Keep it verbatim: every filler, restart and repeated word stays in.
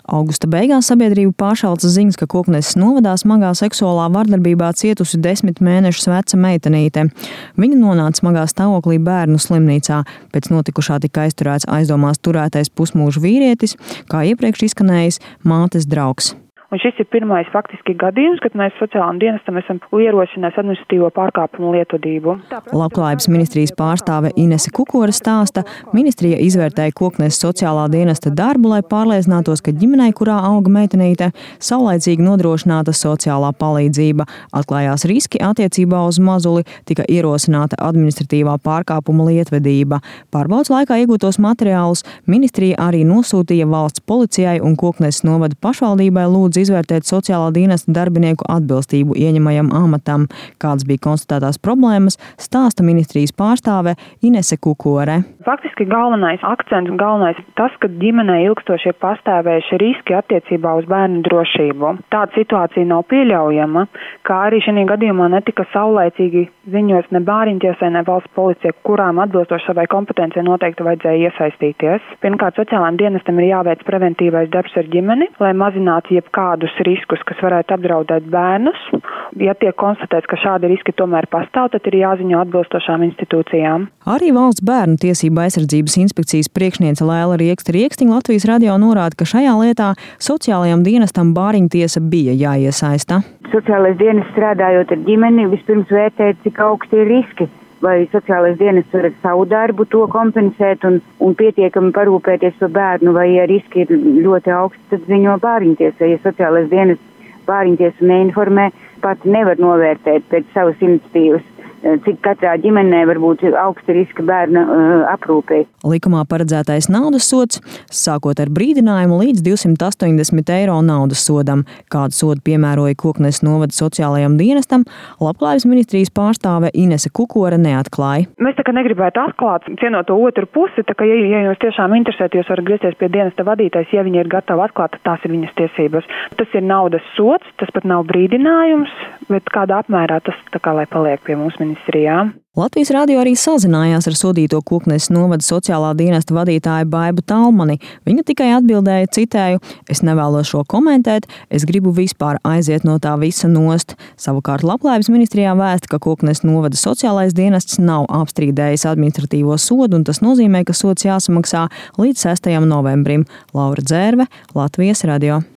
Augusta beigās sabiedrība pāršalca ziņas, ka Kokneses novadā smagā seksuālā vardarbībā cietusi desmit mēnešus veca meitenīte. Viņa nonāca smagā stāvoklī bērnu slimnīcā. Pēc notikušā tika aizturēts aizdomās turētais pusmūža vīrietis, kā iepriekš izskanējis mātes draugs. Un šis ir pirmais faktiski gadījums, kad mēs sociālajiem dienestam esam ierosinājuši administratīvo pārkāpumu lietvedību. Labklājības ministrijas pārstāve Inese Kukore stāsta, ministrija izvērtēja Kokneses sociālā dienesta darbu, lai pārliecinātos, ka ģimenei, kurā auga meitenīte, saulaicīgi nodrošināta sociālā palīdzība. Atklājās riski attiecībā uz mazuli, tika ierosināta administratīvā pārkāpuma lietvedība. Pārbaudes laikā iegūtos materiālus ministrija arī nosūtīja valsts policijai un Kokneses novada pašvaldībai lūdzu izvērtēt sociālā dienesta darbinieku atbilstību ieņemajam amatam. Kādas bija konstatētās problēmas, stāsta ministrijas pārstāve Inese Kukore. Faktiski galvenais akcents un galvenais tas, ka ģimenei ilgstošie pastāvējuši riski attiecībā uz bērnu drošību. Tāda situācija nav pieļaujama, kā arī šajā gadījumā netika saulaicīgi ziņots ne bāriņtiesai, ne valsts policija, kurām atbilstoši savai kompetencijai noteikti vajadzēja iesaistīties. Pirmkārt, sociālajiem dienestam ir jāveic preventīvais darbs ar ģimeni, lai mazinātu jebkā kādus riskus, kas varētu apdraudēt bērnus. Ja tiek konstatēts, ka šādi riski tomēr pastāv, tad ir jāziņo atbilstošām institūcijām. Arī Valsts bērnu tiesību aizsardzības inspekcijas priekšniece Lēla Riekste-Riekstiņa Latvijas radio norāda, ka šajā lietā sociālajam dienestam bāriņtiesa bija jāiesaista. Sociālais dienests strādājot ar ģimeni, vispirms vērtēt, cik augsti ir riski. Vai sociālais dienests var ar savu darbu to kompensēt un, un pietiekami parūpēties par bērnu, vai ja riski ir ļoti augsti, tad ziņo bāriņtiesai. Ja sociālais dienests bāriņtiesu neinformē, pati nevar novērtēt pēc savas iniciatīvas, cik katrā ģimenē var būt augsta riska bērna uh, aprūpē. Likumā paredzētais naudas sods sākot ar brīdinājumu līdz divsimt astoņdesmit eiro naudas sodam. Kādu sodu piemēroja Kokneses novada sociālajam dienestam, Labklājības ministrijas pārstāve Inese Kukore neatklāja. Mēs tā kā negribētu atklāt, cienot to otru pusi, tā kā ja, ja jūs tiešām interesēties, jūs varat griezties pie dienesta vadītājs, ja viņi ir gatavi atklāt, tad tās ir viņas tiesības. Tas ir naudas sods, tas pat nav brīdinājums, bet kādā apmērā tas tā kā lai paliek pie mums ministrijā. Latvijas radio arī sazinājās ar sodīto Kokneses novada sociālā dienesta vadītāju Baibu Talmani. Viņa tikai atbildēja, citēju, es nevēlos šo komentēt, es gribu vispār aiziet no tā visa nost. Savukārt Labklājības ministrijā vēsta, ka Kokneses novada sociālais dienests nav apstrīdējis administratīvo sodu, un tas nozīmē, ka sods jāsamaksā līdz sestajam novembrim. Laura Dzērve, Latvijas radio.